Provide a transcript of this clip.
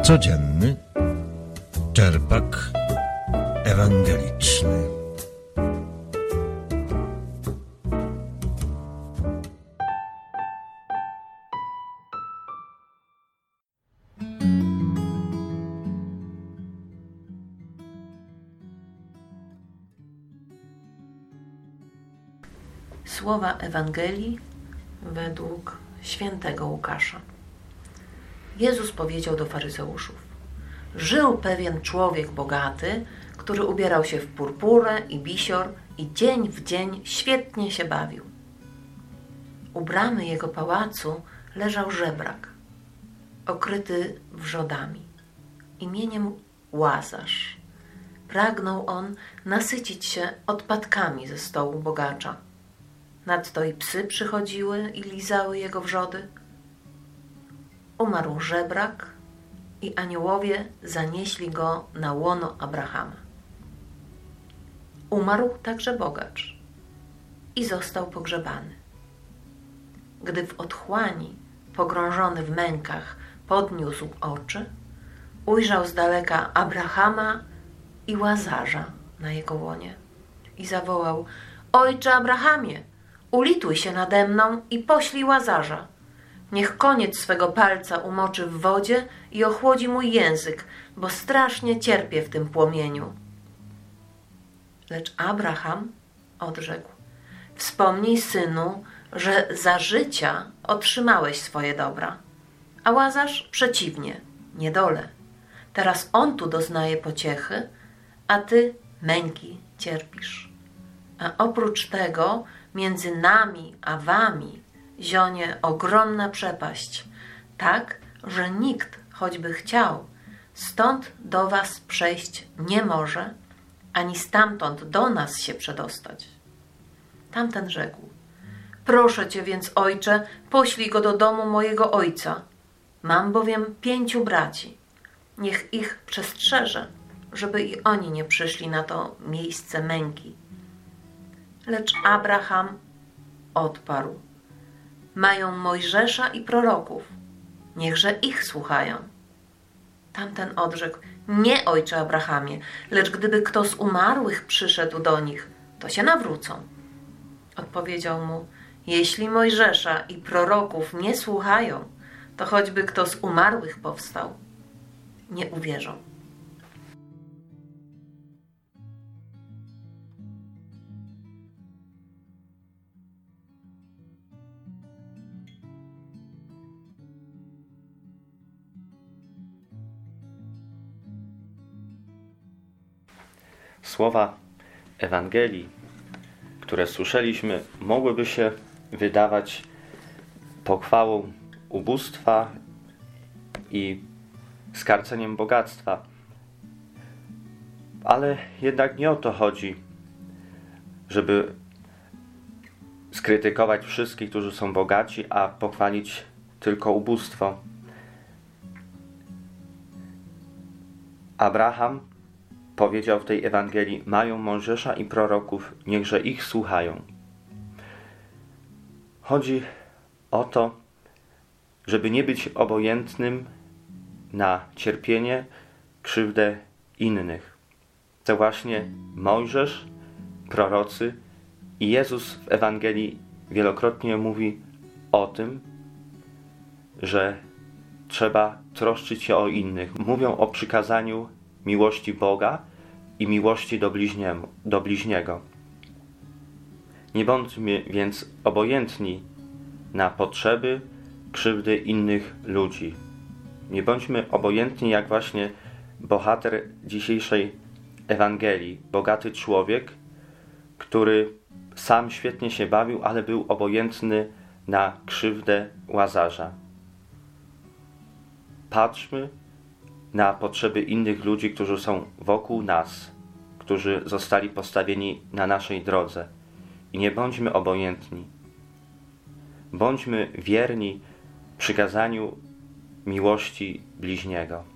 Codzienny czerpak ewangeliczny. Słowa Ewangelii według świętego Łukasza. Jezus powiedział do faryzeuszów: żył pewien człowiek bogaty, który ubierał się w purpurę i bisior i dzień w dzień świetnie się bawił. U bramy jego pałacu leżał żebrak, okryty wrzodami, imieniem Łazarz. Pragnął on nasycić się odpadkami ze stołu bogacza. Nadto i psy przychodziły i lizały jego wrzody. Umarł żebrak i aniołowie zanieśli go na łono Abrahama. Umarł także bogacz i został pogrzebany. Gdy w otchłani, pogrążony w mękach, podniósł oczy, ujrzał z daleka Abrahama i Łazarza na jego łonie i zawołał: Ojcze Abrahamie, ulituj się nade mną i poślij Łazarza. Niech koniec swego palca umoczy w wodzie i ochłodzi mój język, bo strasznie cierpię w tym płomieniu. Lecz Abraham odrzekł: wspomnij, synu, że za życia otrzymałeś swoje dobra, a Łazarz przeciwnie, niedolę. Teraz on tu doznaje pociechy, a ty męki cierpisz. A oprócz tego między nami a wami zionie ogromna przepaść, tak, że nikt, choćby chciał, stąd do was przejść nie może, ani stamtąd do nas się przedostać. Tamten rzekł: proszę cię więc, ojcze, poślij go do domu mojego ojca. Mam bowiem 5 braci. Niech ich przestrzeże, żeby i oni nie przyszli na to miejsce męki. Lecz Abraham odparł: mają Mojżesza i proroków, niechże ich słuchają. Tamten odrzekł: nie, ojcze Abrahamie, lecz gdyby kto z umarłych przyszedł do nich, to się nawrócą. Odpowiedział mu: jeśli Mojżesza i proroków nie słuchają, to choćby kto z umarłych powstał, nie uwierzą. Słowa Ewangelii, które słyszeliśmy, mogłyby się wydawać pochwałą ubóstwa i skarceniem bogactwa. Ale jednak nie o to chodzi, żeby skrytykować wszystkich, którzy są bogaci, a pochwalić tylko ubóstwo. Abraham powiedział w tej Ewangelii: mają Mojżesza i proroków, niechże ich słuchają. Chodzi o to, żeby nie być obojętnym na cierpienie, krzywdę innych. To właśnie Mojżesz, prorocy i Jezus w Ewangelii wielokrotnie mówi o tym, że trzeba troszczyć się o innych. Mówią o przykazaniu miłości Boga i miłości do bliźniego. Nie bądźmy więc obojętni na potrzeby, krzywdy innych ludzi. Nie bądźmy obojętni jak właśnie bohater dzisiejszej Ewangelii, bogaty człowiek, który sam świetnie się bawił, ale był obojętny na krzywdę Łazarza. Patrzmy na potrzeby innych ludzi, którzy są wokół nas, którzy zostali postawieni na naszej drodze. I nie bądźmy obojętni. Bądźmy wierni przykazaniu miłości bliźniego.